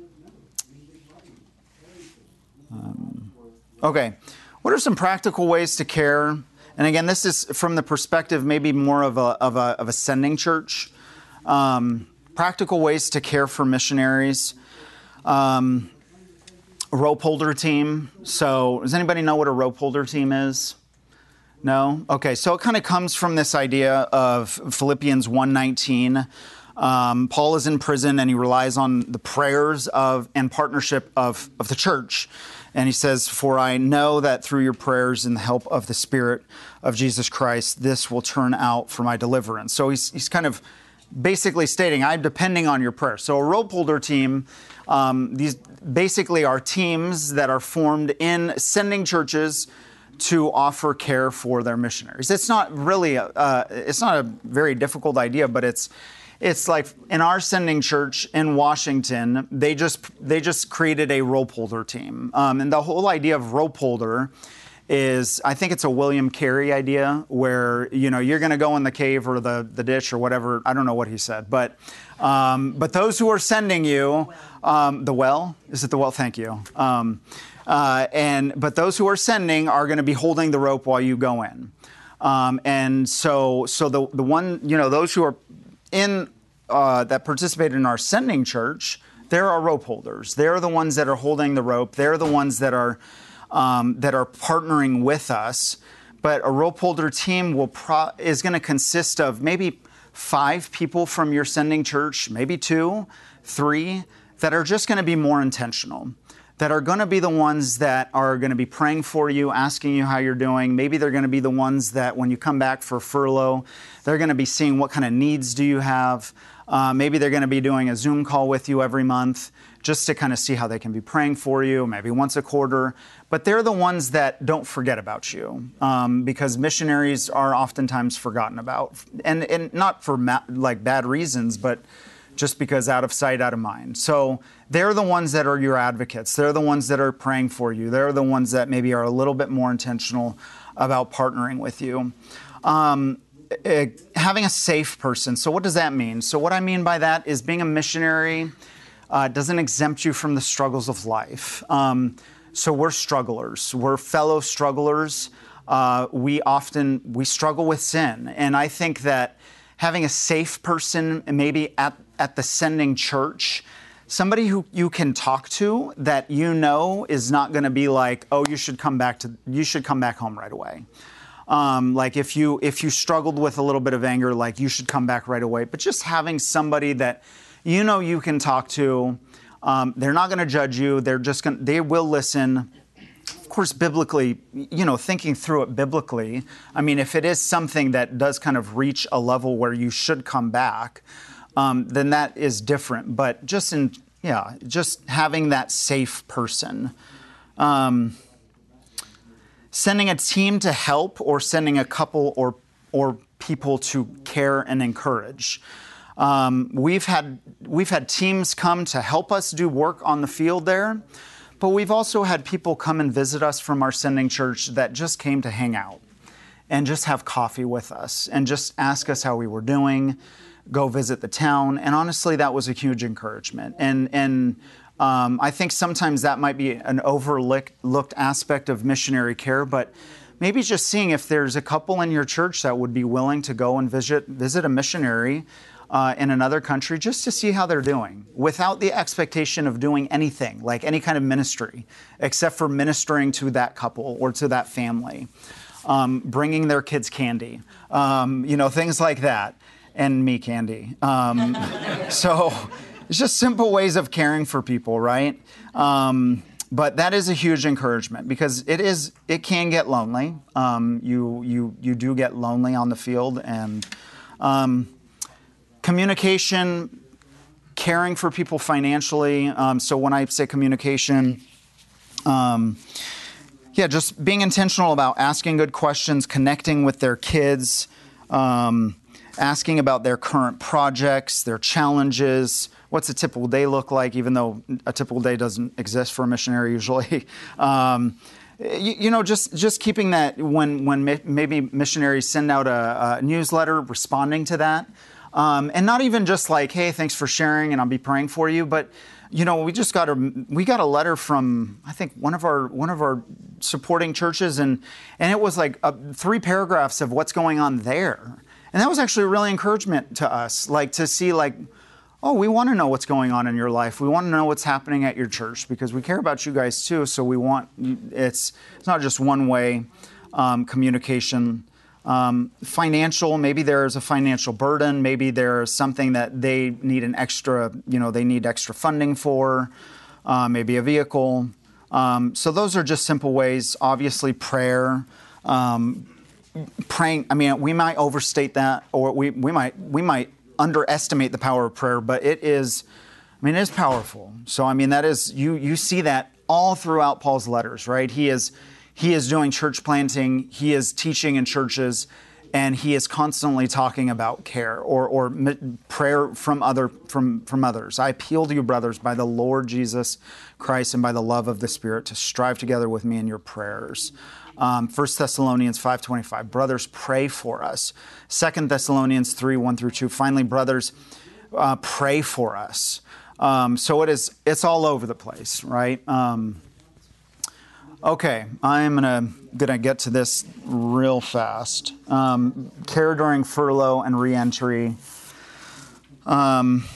um, okay. What are some practical ways to care? And again, this is from the perspective maybe more of a, of a, of a sending church. Um, practical ways to care for missionaries. Um, a rope holder team. So does anybody know what a rope holder team is? No? Okay, so it kind of comes from this idea of Philippians one nineteen. Um, Paul is in prison and he relies on the prayers of and partnership of, of the church. And he says, for I know that through your prayers and the help of the Spirit of Jesus Christ, this will turn out for my deliverance. So he's, he's kind of basically stating, I'm depending on your prayer. So a rope holder team, um, these basically are teams that are formed in sending churches to offer care for their missionaries. It's not really, a, uh, it's not a very difficult idea, but it's, it's like in our sending church in Washington, they just they just created a rope holder team, um, and the whole idea of rope holder is, I think it's a William Carey idea, where you know you're going to go in the cave or the, the ditch or whatever. I don't know what he said, but um, but those who are sending you, um, the well is it the well? Thank you. Um, uh, and but those who are sending are going to be holding the rope while you go in, um, and so so the the one you know those who are in uh, that participated in our sending church, they're our rope holders. They're the ones that are holding the rope. They're the ones that are um, that are partnering with us. But a rope holder team will pro- is going to consist of maybe five people from your sending church, maybe two, three, that are just going to be more intentional, that are going to be the ones that are going to be praying for you, asking you how you're doing. Maybe they're going to be the ones that when you come back for furlough, they're going to be seeing what kind of needs do you have. Uh, maybe they're going to be doing a Zoom call with you every month just to kind of see how they can be praying for you, maybe once a quarter. But they're the ones that don't forget about you, um, because missionaries are oftentimes forgotten about. And, and not for ma- like bad reasons, but just because out of sight, out of mind. So they're the ones that are your advocates. They're the ones that are praying for you. They're the ones that maybe are a little bit more intentional about partnering with you. Um, uh, having a safe person. So what does that mean? So what I mean by that is being a missionary uh, doesn't exempt you from the struggles of life. Um, so we're strugglers. We're fellow strugglers. Uh, we often, we struggle with sin. And I think that having a safe person, maybe at, at the sending church, somebody who you can talk to that you know is not going to be like, oh, you should come back to, you should come back home right away. Um, like if you if you struggled with a little bit of anger, like you should come back right away. But just having somebody that you know you can talk to, um, they're not going to judge you. They're just going, they will listen. Of course, biblically, you know, thinking through it biblically, I mean, if it is something that does kind of reach a level where you should come back, um, then that is different. But just in, yeah, just having that safe person. Um, sending a team to help or sending a couple or or people to care and encourage. Um, we've had we've had teams come to help us do work on the field there. But we've also had people come and visit us from our sending church that just came to hang out and just have coffee with us and just ask us how we were doing, go visit the town. And honestly, that was a huge encouragement. And and um, I think sometimes that might be an overlooked aspect of missionary care, but maybe just seeing if there's a couple in your church that would be willing to go and visit visit a missionary Uh, in another country just to see how they're doing without the expectation of doing anything, like any kind of ministry, except for ministering to that couple or to that family, um, bringing their kids candy, um, you know, things like that, and me candy. Um, so, it's just simple ways of caring for people, right? Um, but that is a huge encouragement because it is it can get lonely. Um, you you you do get lonely on the field, and um, communication, caring for people financially. Um, so when I say communication, um, yeah, just being intentional about asking good questions, connecting with their kids, um, asking about their current projects, their challenges. What's a typical day look like, even though a typical day doesn't exist for a missionary usually. um, you, you know, just just keeping that when, when mi- maybe missionaries send out a, a newsletter, responding to that. Um, and not even just like, hey, thanks for sharing and I'll be praying for you. But, you know, we just got a, we got a letter from, I think, one of our one of our supporting churches. And, and it was like uh, three paragraphs of what's going on there. And that was actually a really encouragement to us, like to see like, oh, we want to know what's going on in your life. We want to know what's happening at your church because we care about you guys too. So we want, it's it's not just one way um, communication. Um, financial, maybe there's a financial burden. Maybe there's something that they need an extra, you know, they need extra funding for, uh, maybe a vehicle. Um, so those are just simple ways. Obviously prayer. Um, praying, I mean, we might overstate that or we, we might we might underestimate the power of prayer, but it is, I mean, it is powerful. So, I mean, that is, you you see that all throughout Paul's letters, right? He is he is doing church planting, he is teaching in churches, and he is constantly talking about care or or prayer from other from from others. I appeal to you, brothers, by the Lord Jesus Christ and by the love of the Spirit, to strive together with me in your prayers. Um, First Thessalonians five twenty-five, brothers, pray for us. Second Thessalonians three, one through two, finally, brothers, uh, pray for us. Um, so it is, it's all over the place, right? Um, okay, I'm gonna, gonna get to this real fast. Um, care during furlough and reentry. Um,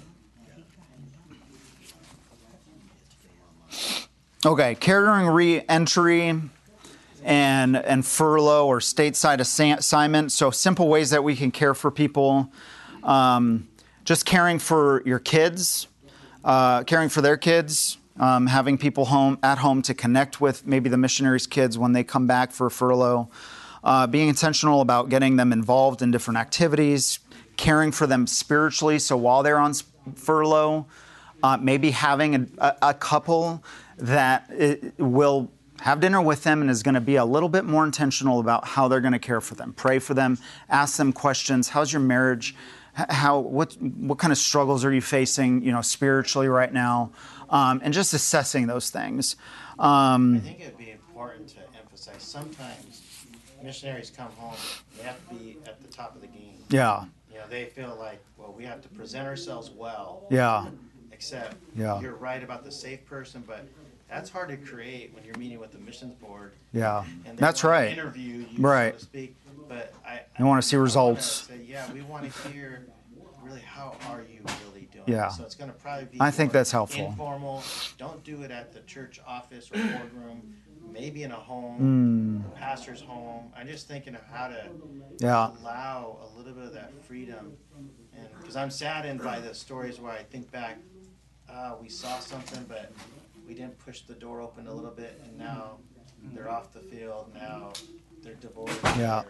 okay, care during reentry. And, and furlough or stateside assignment. So simple ways that we can care for people. Um, just caring for your kids, uh, caring for their kids, um, having people home at home to connect with maybe the missionaries' kids when they come back for furlough. Uh, being intentional about getting them involved in different activities, caring for them spiritually. So while they're on furlough, uh, maybe having a, a couple that it will have dinner with them and is going to be a little bit more intentional about how they're going to care for them. Pray for them, ask them questions. How's your marriage? How what what kind of struggles are you facing, you know, spiritually right now? Um, and just assessing those things. Um, I think it'd be important to emphasize sometimes missionaries come home, they have to be at the top of the game. Yeah. You know, they feel like, well, we have to present ourselves well. Yeah. Except yeah. you're right about the safe person, but that's hard to create when you're meeting with the missions board. Yeah, and they that's want to right. Interview you, right. so to speak. But I, you want to see I results. Say, yeah, we want to hear really how are you really doing. Yeah. So it's going to probably be. I think that's helpful. Informal. Don't do it at the church office or boardroom. Maybe in a home, mm. the pastor's home. I'm just thinking of how to yeah. allow a little bit of that freedom, and because I'm saddened by the stories where I think back, uh, we saw something, but we didn't push the door open a little bit, and now they're off the field. Now they're divorced. Yeah.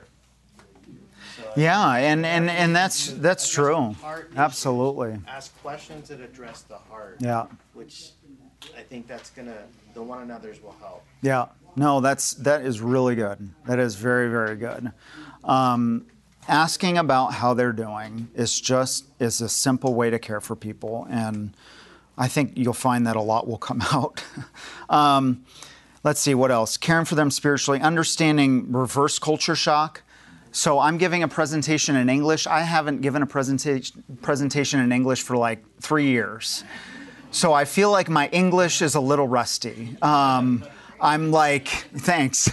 So yeah, and, and, and that's that's true. Absolutely. Ask questions that address the heart. Yeah. Which I think that's gonna the one another's will help. Yeah. No, that's that is really good. That is very very good. Um, asking about how they're doing is just is a simple way to care for people, and I think you'll find that a lot will come out. um, let's see, what else? Caring for them spiritually, understanding reverse culture shock. So I'm giving a presentation in English. I haven't given a presentation presentation in English for like three years. So I feel like my English is a little rusty. Um, I'm like, thanks.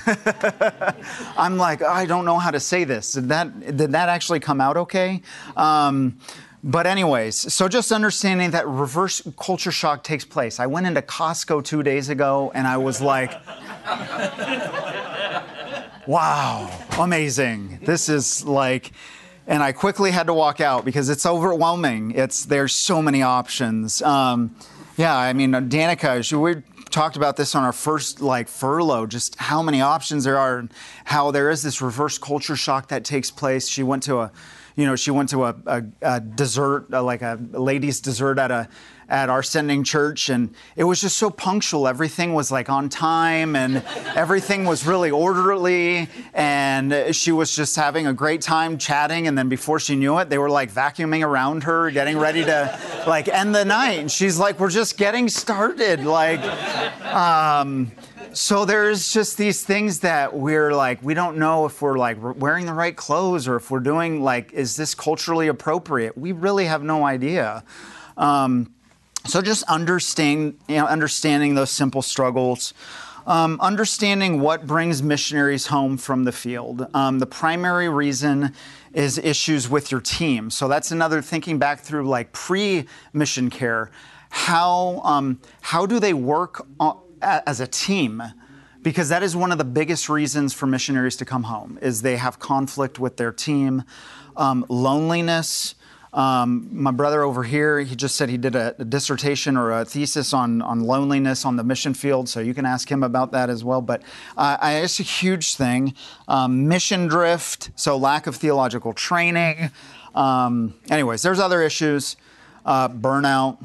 I'm like, oh, I don't know how to say this. Did that, did that actually come out okay? Um, But anyways, so just understanding that reverse culture shock takes place. I went into Costco two days ago and I was like, wow, amazing. This is like, and I quickly had to walk out because it's overwhelming. It's there's so many options. Um, yeah, I mean, Danica, she, we talked about this on our first like furlough, just how many options there are, and how there is this reverse culture shock that takes place. She went to a, you know, she went to a, a, a dessert, uh, like a ladies' dessert at a at our sending church, and it was just so punctual. Everything was like on time, and everything was really orderly, and she was just having a great time chatting, and then before she knew it, they were like vacuuming around her, getting ready to like end the night, and she's like, we're just getting started. Like, um, so there's just these things that we're like, we don't know if we're like wearing the right clothes or if we're doing like, is this culturally appropriate? We really have no idea. Um, So just understanding, you know, understanding those simple struggles, um, understanding what brings missionaries home from the field. Um, the primary reason is issues with your team. So that's another thinking back through like pre-mission care. How um, how do they work on, as a team? Because that is one of the biggest reasons for missionaries to come home is they have conflict with their team, um, loneliness. Um, my brother over here, he just said he did a, a dissertation or a thesis on, on loneliness on the mission field, so you can ask him about that as well. But uh, I, it's a huge thing. Um, mission drift, so lack of theological training. Um, anyways, there's other issues. Uh, burnout,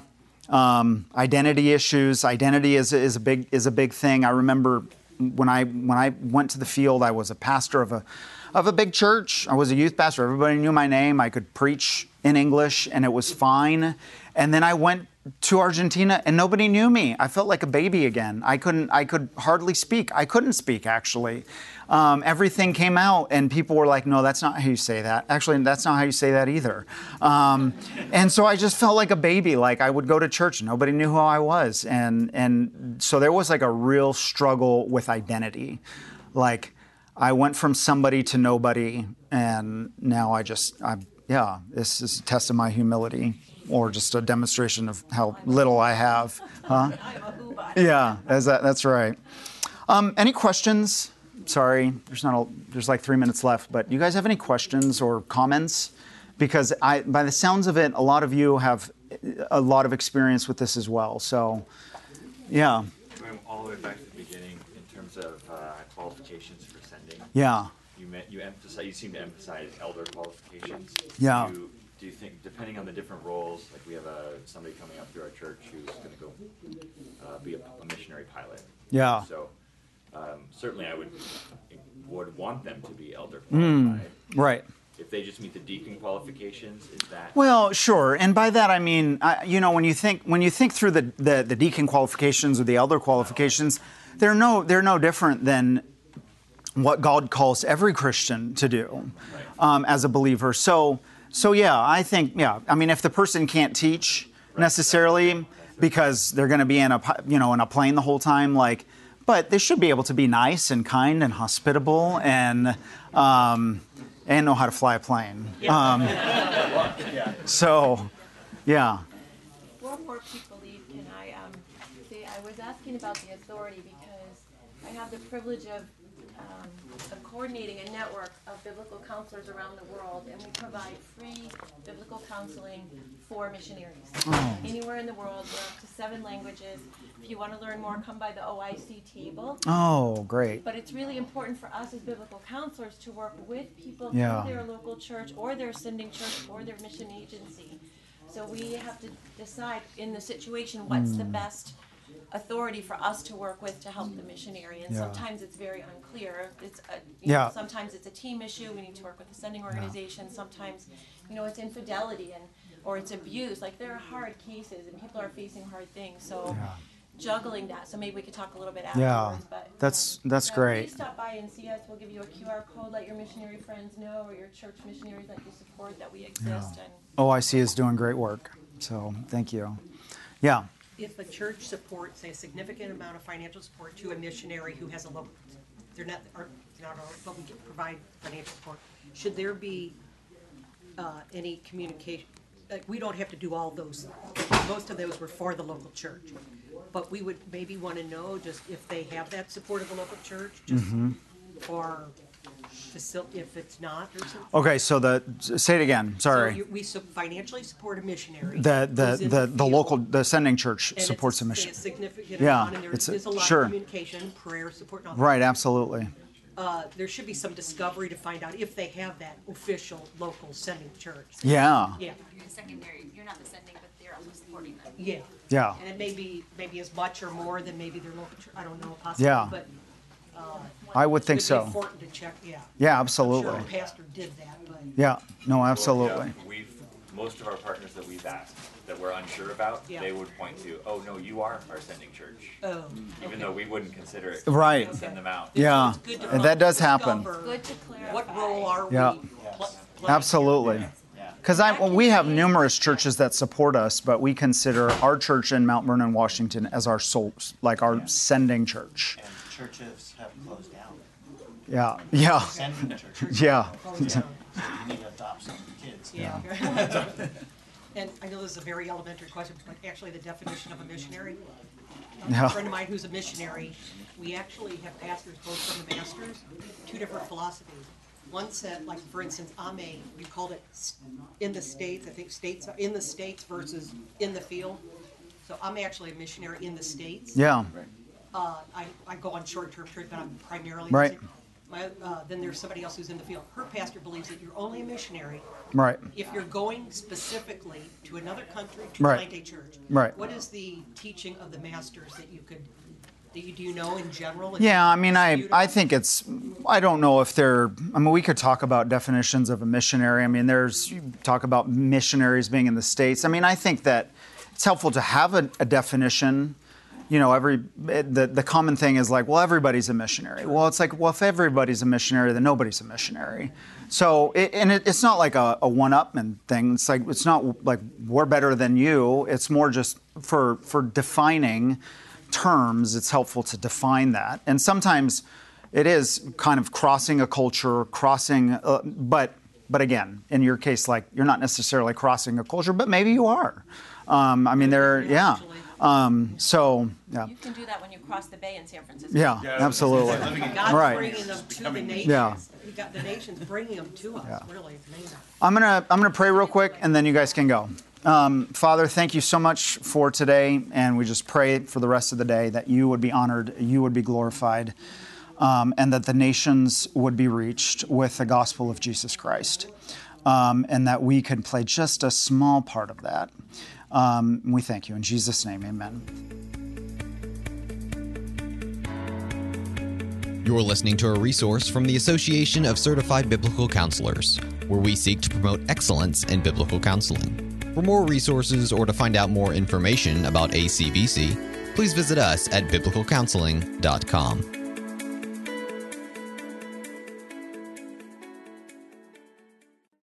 um, identity issues. Identity is, is a big is a big thing. I remember when I when I went to the field, I was a pastor of a of a big church. I was a youth pastor. Everybody knew my name. I could preach in English, and it was fine. And then I went to Argentina, and nobody knew me. I felt like a baby again. I couldn't. I could hardly speak. I couldn't speak, actually. Um, everything came out, and people were like, "No, that's not how you say that. Actually, that's not how you say that either." Um, and so I just felt like a baby. Like I would go to church, and nobody knew who I was, and and so there was like a real struggle with identity, like. I went from somebody to nobody, and now I just, I, yeah, this is a test of my humility, or just a demonstration of how little I have. Huh? Yeah, that's, that's right. Um, any questions? Sorry, there's not a, there's like three minutes left, but you guys have any questions or comments? Because I, by the sounds of it, a lot of you have a lot of experience with this as well. So, yeah. All the way back to the beginning in terms of uh, qualifications for sending. Yeah. You met, you emphasize you seem to emphasize elder qualifications. Yeah. Do you, do you think, depending on the different roles, like we have a somebody coming up through our church who's going to go uh, be a, a missionary pilot. Yeah. So um, certainly I would would want them to be elder Mm, qualified. right. If they just meet the deacon qualifications, is that? Well, sure, and by that I mean, I, you know, when you think when you think through the, the, the deacon qualifications or the elder qualifications, they're no they're no different than what God calls every Christian to do um, as a believer. So, so yeah, I think yeah, I mean, if the person can't teach necessarily because they're going to be in a you know in a plane the whole time, like, but they should be able to be nice and kind and hospitable and. Um, and know how to fly a plane. Um, so, yeah. Before more people leave, can I um, say, I was asking about the authority because I have the privilege of, um, of coordinating a network of biblical counselors around the world, and we provide free biblical counseling for missionaries. Oh. Anywhere in the world, we're up to seven languages. If you want to learn more, come by the O I C table. Oh, great. But it's really important for us as biblical counselors to work with people Yeah. through their local church or their sending church or their mission agency. So we have to decide in the situation what's the best authority for us to work with to help the missionary. And Yeah. sometimes it's very unclear. It's a, you Yeah. know, sometimes it's a team issue. We need to work with the sending organization. Sometimes, you know, it's infidelity and or it's abuse. Like there are hard cases and people are facing hard things. So. Yeah. Juggling that, so maybe we could talk a little bit Yeah, afterwards. But that's that's uh, great. Please stop by and see us. We'll give you a Q R code. Let your missionary friends know, or your church missionaries that you support, that we exist. And O I C is doing great work. So, thank you. Yeah. If a church supports a significant amount of financial support to a missionary who has a local, they're not, are not, all, but we can provide financial support, should there be uh, any communication? Like, we don't have to do all those. Most of those were for the local church. But we would maybe want to know just if they have that support of a local church, just Mm-hmm. or facil, if it's not or something. Okay, so the, say it again, sorry. So you, we su- financially support a missionary. The, the, who's in the, the field, local, the sending church and it's supports a say mission. a significant Yeah, amount, and there it's a- is a lot sure. of communication, prayer, support, and all that. Right, absolutely. Uh, there should be some discovery to find out if they have that official local sending church. Yeah, Yeah, You're the secondary, you're not the sending, but they're also supporting them. yeah. yeah, And it may be, maybe as much or more than maybe their local church, I don't know, possibly, Yeah. but. uh, I would think it'd be so. important to check, yeah. Yeah, I'm absolutely. sure a pastor did that, but. Yeah, no, Well, absolutely. yeah, We've, most of our partners that we've asked, that we're unsure about, Yeah. they would point to, oh, no, you are our sending church. Oh, Even okay. though we wouldn't consider it. Right. Send them out. Yeah, It's good to and that does happen. discover Good to clarify. What role are we? Yeah. pl- playing? Absolutely. Yeah. Because I, we have numerous churches that support us, but we consider our church in Mount Vernon, Washington, as our soul, like our sending church. And churches have closed down. Yeah, yeah, Sending churches. yeah. So you need to adopt some kids. Yeah. And I know this is a very elementary question, but actually the definition of a missionary. Yeah. A friend of mine who's a missionary, we actually have pastors, both from the masters, two different philosophies. One said, like, for instance, Ame, you called it s- in the States, I think states, in the States versus in the field. So I'm actually a missionary in the States. Yeah, Uh, I, I go on short-term trips, but I'm primarily. Right. My, uh, then there's somebody else who's in the field. Her pastor believes that you're only a missionary right. if you're going specifically to another country to Right. plant a church. Right. What is the teaching of the masters that you could, that you do you know in general? Yeah, I mean, I, Disputable? I think it's, I don't know if they're, I mean, we could talk about definitions of a missionary. I mean, there's, you talk about missionaries being in the States. I mean, I think that it's helpful to have a, a definition. You know, every, the, the common thing is like, well, everybody's a missionary. Well, it's like, well, if everybody's a missionary, then nobody's a missionary. So, it, and it, it's not like a, a one-upman thing. It's like, it's not like we're better than you. It's more just for, for defining terms, it's helpful to define that. And sometimes it is kind of crossing a culture, crossing, uh, but but again, in your case, like you're not necessarily crossing a culture, but maybe you are. Um, I mean, there, yeah. Um, so, yeah, You can do that when you cross the bay in San Francisco. yeah, absolutely. God's Right. bringing them to the nations. Yeah. He got the nations bringing them to us, really. It's amazing. I'm gonna I'm gonna pray real quick, and then you guys can go. Um, Father, thank you so much for today, and we just pray for the rest of the day that you would be honored, you would be glorified, um, and that the nations would be reached with the gospel of Jesus Christ, um, and that we could play just a small part of that. Um, we thank you in Jesus' name, amen. You're listening to a resource from the Association of Certified Biblical Counselors, where we seek to promote excellence in biblical counseling. For more resources or to find out more information about A C B C, please visit us at biblical counseling dot com.